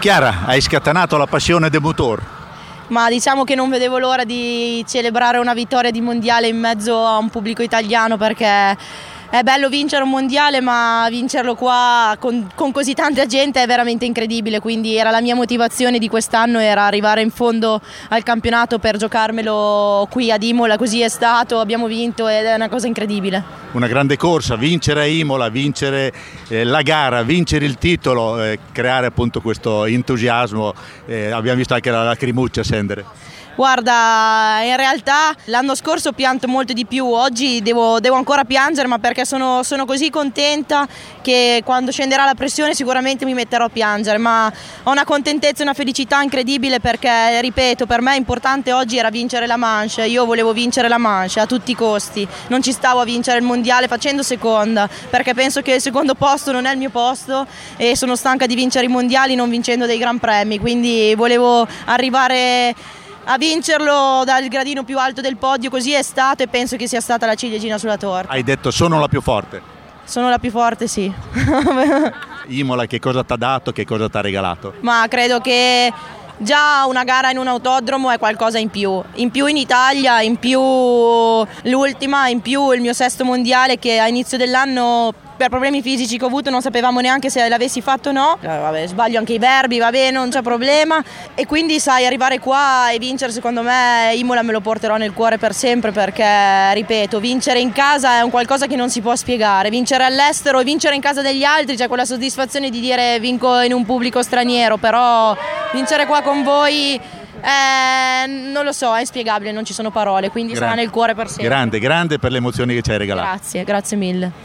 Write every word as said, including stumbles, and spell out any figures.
Chiara, hai scatenato la passione del motor. Ma diciamo che non vedevo l'ora di celebrare una vittoria di mondiale in mezzo a un pubblico italiano, perché è bello vincere un mondiale, ma vincerlo qua con, con così tanta gente è veramente incredibile. Quindi era la mia motivazione di quest'anno, era arrivare in fondo al campionato per giocarmelo qui ad Imola. Così è stato, abbiamo vinto ed è una cosa incredibile. Una grande corsa, vincere a Imola, vincere eh, la gara, vincere il titolo, eh, creare appunto questo entusiasmo, eh, abbiamo visto anche la lacrimuccia scendere. Guarda, in realtà l'anno scorso ho pianto molto di più, oggi devo, devo ancora piangere, ma perché sono, sono così contenta che quando scenderà la pressione sicuramente mi metterò a piangere, ma ho una contentezza e una felicità incredibile perché, ripeto, per me importante oggi era vincere la Manche. Io volevo vincere la Manche a tutti i costi, non ci stavo a vincere il mondiale facendo seconda, perché penso che il secondo posto non è il mio posto e sono stanca di vincere i mondiali non vincendo dei gran premi, quindi volevo arrivare a vincerlo dal gradino più alto del podio. Così è stato e penso che sia stata la ciliegina sulla torta. Hai detto sono la più forte. Sono la più forte, sì. Imola che cosa ti ha dato, che cosa ti ha regalato? Ma credo che già una gara in un autodromo è qualcosa in più, in più in Italia, in più l'ultima, in più il mio sesto mondiale che a inizio dell'anno per problemi fisici che ho avuto non sapevamo neanche se l'avessi fatto o no. Eh, vabbè, sbaglio anche i verbi, va bene, non c'è problema. E quindi sai, arrivare qua e vincere, secondo me Imola me lo porterò nel cuore per sempre, perché ripeto, vincere in casa è un qualcosa che non si può spiegare. Vincere all'estero e vincere in casa degli altri, c'è quella soddisfazione di dire vinco in un pubblico straniero, però vincere qua con voi Eh, non lo so, è inspiegabile, non ci sono parole, quindi grande, sarà nel cuore per sempre. Grande, grande per le emozioni che ci hai regalato. Grazie, grazie mille.